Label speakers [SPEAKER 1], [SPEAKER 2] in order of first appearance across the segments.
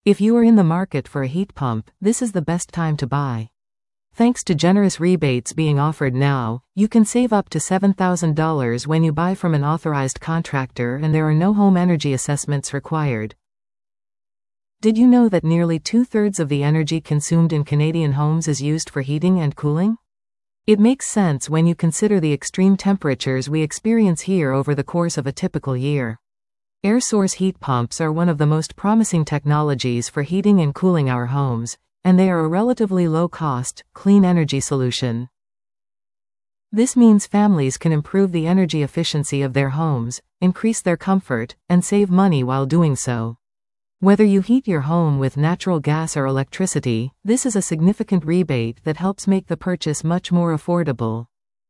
[SPEAKER 1] If you are in the market for a heat pump, this is the best time to buy. Thanks to generous rebates being offered now, you can save up to $7,000 when you buy from an authorized contractor, and there are no home energy assessments required. Did you know that nearly 2/3 of the energy consumed in Canadian homes is used for heating and cooling? It makes sense when you consider the extreme temperatures we experience here over the course of a typical year. Air source heat pumps are one of the most promising technologies for heating and cooling our homes, and they are a relatively low-cost, clean energy solution. This means families can improve the energy efficiency of their homes, increase their comfort, and save money while doing so. Whether you heat your home with natural gas or electricity, this is a significant rebate that helps make the purchase much more affordable.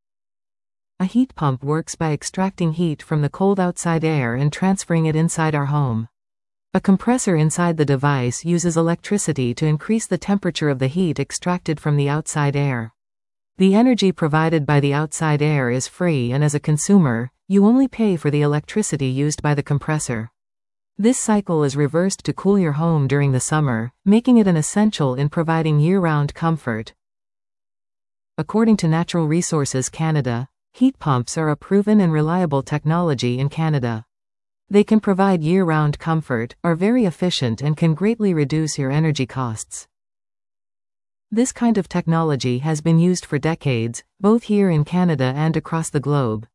[SPEAKER 1] A heat pump works by extracting heat from the cold outside air and transferring it inside our home. A compressor inside the device uses electricity to increase the temperature of the heat extracted from the outside air. The energy provided by the outside air is free, and as a consumer, you only pay for the electricity used by the compressor. This cycle is reversed to cool your home during the summer, making it an essential in providing year-round comfort. According to Natural Resources Canada, heat pumps are a proven and reliable technology in Canada. They can provide year-round comfort, are very efficient, and can greatly reduce your energy costs. This kind of technology has been used for decades, both here in Canada and across the globe.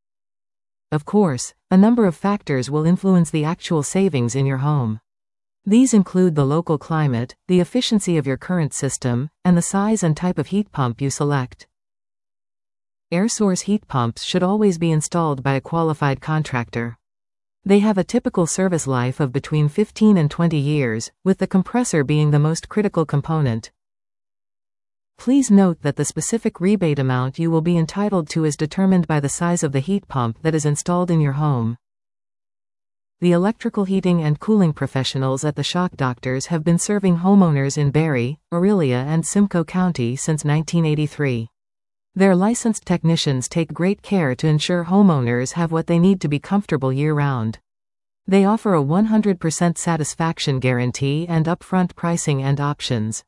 [SPEAKER 1] Of course, a number of factors will influence the actual savings in your home. These include the local climate, the efficiency of your current system, and the size and type of heat pump you select. Air source heat pumps should always be installed by a qualified contractor. They have a typical service life of between 15 and 20 years, with the compressor being the most critical component. Please note that the specific rebate amount you will be entitled to is determined by the size of the heat pump that is installed in your home. The electrical heating and cooling professionals at the Shock Doctors have been serving homeowners in Barrie, Orillia, and Simcoe County since 1983. Their licensed technicians take great care to ensure homeowners have what they need to be comfortable year-round. They offer a 100% satisfaction guarantee and upfront pricing and options.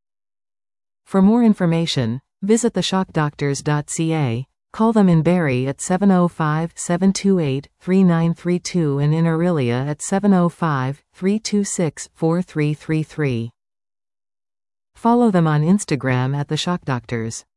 [SPEAKER 1] For more information, visit theshockdoctors.ca, call them in Barrie at 705-728-3932 and in Orillia at 705-326-4333. Follow them on Instagram at The Shock Doctors.